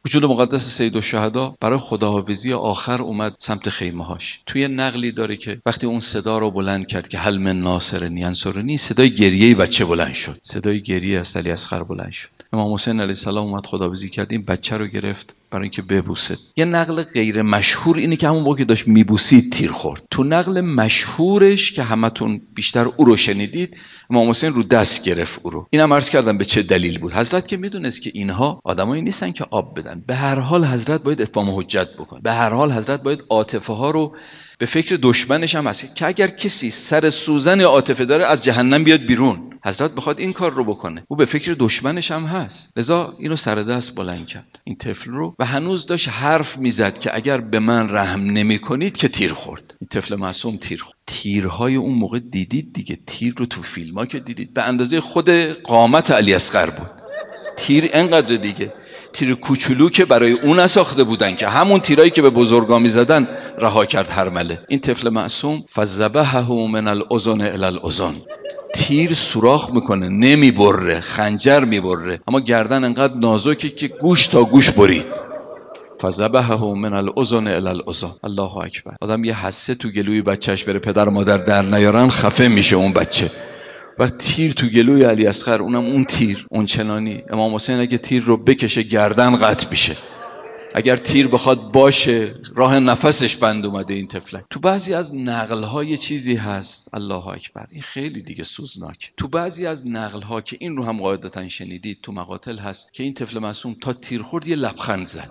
وجود مقدس سیدالشهدا برای خداحافظی آخر اومد سمت خیمه هاش. توی نقلی داره که وقتی اون صدا رو بلند کرد که هل من ناصر ینصرنی، صدای گریه بچه بلند شد، صدای گریه از علیاصغر بلند شد. امام حسین علیه السلام اومد خداحافظی کرد، این بچه رو گرفت برای اینکه ببوسه. یه نقل غیر مشهور اینه که همون موقع که داشت میبوسید تیر خورد. تو نقل مشهورش که همتون بیشتر او رو شنیدید، امام حسین رو دست گرفت او رو. اینم عرض کردم به چه دلیل بود. حضرت که میدونست که اینها آدمایی نیستن که آب بدن، به هر حال حضرت باید اتمام حجت بکنه، به هر حال حضرت باید عاطفه ها رو به فکر دشمنش هم هست که اگر کسی سر سوزن عاطفه داره از جهنم بیاد بیرون. حضرت بخواد این کار رو بکنه، او به فکر دشمنش هم هست، لذا اینو سر دست بلند کرد این طفل رو و هنوز داشت حرف میزد که اگر به من رحم نمی کنید که تیر خورد. این طفل معصوم تیر خورد. تیرهای اون موقع دیدید دیگه، تیر رو تو فیلم ها که دیدید به اندازه خود قامت علیاصغر بود. تیر انقدر دیگه، تیر کوچولو که برای اون نساخته بودن که همون تیرایی که به بزرگا میزدن رها کرد هرمله. این طفل معصوم فذبحه من الاذن الی الاذن، تیر سوراخ میکنه نمیبره، خنجر میبره، اما گردن انقدر نازکه که گوش تا گوش برید. فذبحه من الاذن الی الاذن. الله اکبر. آدم یه حسه تو گلوی بچهش بره پدر مادر در نیارن خفه میشه اون بچه. و تیر تو گلوی علیاصغر، اونم اون تیر اون چنانی. امام حسین اگه تیر رو بکشه گردن قطع میشه، اگر تیر بخواد باشه راه نفسش بند اومده این طفلک. تو بعضی از نقل‌ها یه چیزی هست، الله اکبر، این خیلی دیگه سوزناک. تو بعضی از نقل‌ها که این رو هم قاعدتاً شنیدید تو مقاتل هست که این طفل معصوم تا تیر خورد یه لبخند زد،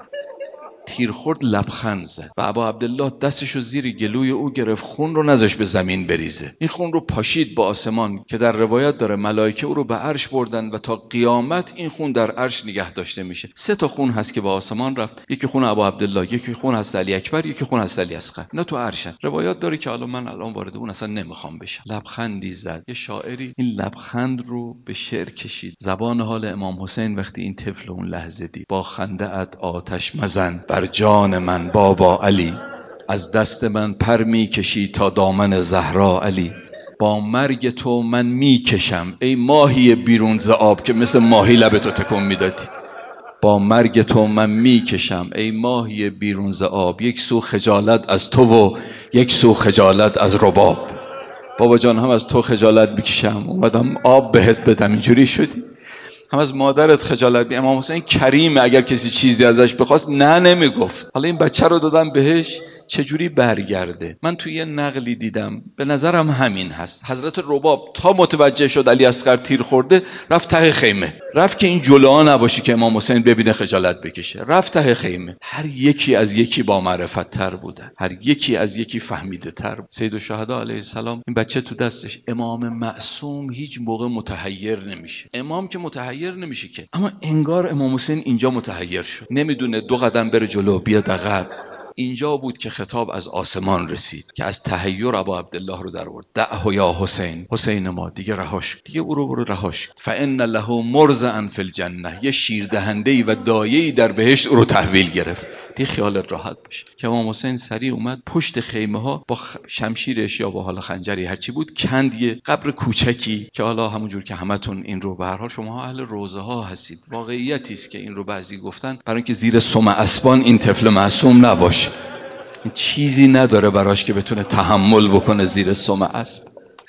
تیر خورد لبخند زد و ابا عبدالله دستشو زیر گلوی او گرفت، خون رو نذاشت به زمین بریزه. این خون رو پاشید با آسمان که در روایت داره ملائکه او رو به عرش بردن و تا قیامت این خون در عرش نگه داشته میشه. 3 تا خون هست که به آسمان رفت، یکی خون ابا عبدالله، یکی خون حضرت علی اکبر، یکی خون حضرت علی اصغر. اینا تو عرشن. روایات داره که حالا من الان وارد اون اصلا نمیخوام بشم. لبخندی زد. یه شاعری این لبخند رو به شعر کشید. زبان حال امام حسین وقتی این طفل اون لحظه دید: با خنده ات آتش مزن بر جان من بابا علی، از دست من پر می کشی تا دامن زهرا علی، با مرگ تو من می کشم ای ماهی بیرون ز آب، که مثل ماهی لبتو تکون میدادی. با مرگ تو من می کشم ای ماهی بیرون ز آب، یک سو خجالت از تو و یک سو خجالت از رباب. بابا جان هم از تو خجالت میکشم، اومدم آب بهت بدم، اینجوری شدی. هم از مادرت خجالت می. امام حسین کریمه، اگر کسی چیزی ازش بخواست نه نمیگفت. حالا این بچه رو دادن بهش، چجوری برگرده؟ من توی یه نقلی دیدم به نظرم همین هست. حضرت رباب تا متوجه شد علیاصغر تیر خورده رفت ته خیمه، رفت که این جلوها نباشه که امام حسین ببینه خجالت بکشه، رفت ته خیمه. هر یکی از یکی با معرفت تر بودن، هر یکی از یکی فهمیده تر بود. سیدالشهدا علیه السلام این بچه تو دستش. امام معصوم هیچ موقع متحیر نمیشه. امام که متحیر نمیشه که، اما انگار امام حسین اینجا متحیر شد، نمیدونه 2 قدم بره جلو بیاد عقب. اینجا بود که خطاب از آسمان رسید که از تحیر ابا عبدالله رو در آورد. دعه یا حسین، حسین ما دیگه رهاش، دیگه او رو برو رهاش. فان له مرضعا فی الجنه، یه شیردهنده‌ای و دایه‌ای در بهشت او رو تحویل گرفت. دیگه خیالت راحت باشه که امام حسین سریع اومد پشت خیمه ها با شمشیرش یا با حالا خنجری هرچی بود کند یه قبر کوچکی که حالا همونجور که همتون این رو به هر حال شما اهل روزه ها هستید، واقعیتی است که این رو بعضی گفتن برای اینکه زیر سم اسبان این طفل معصوم نباشه. این چیزی نداره براش که بتونه تحمل بکنه زیر سم اسب.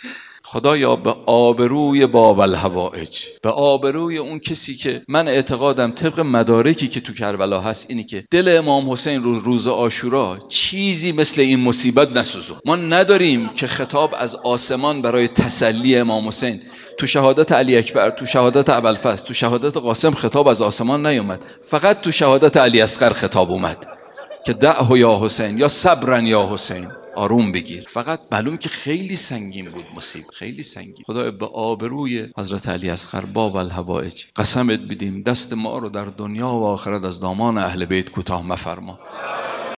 خدایا به آبروی باب الحوائج، به آبروی اون کسی که من اعتقادم طبق مدارکی که تو کربلا هست اینی که دل امام حسین رو روز عاشورا چیزی مثل این مصیبت نسوزون. ما نداریم که خطاب از آسمان برای تسلی امام حسین. تو شهادت علی اکبر، تو شهادت ابوالفضل، تو شهادت قاسم خطاب از آسمان نیومد، فقط تو شهادت علی اصغر خطاب اومد که دعه یا حسین یا صبرا یا حسین، آروم بگیر. فقط معلوم که خیلی سنگین بود مصیبت، خیلی سنگین. خدا به آبروی حضرت علی اصغر باب الحوائج قسمت بدیم دست ما رو در دنیا و آخرت از دامان اهل بیت کوتاه مفرما.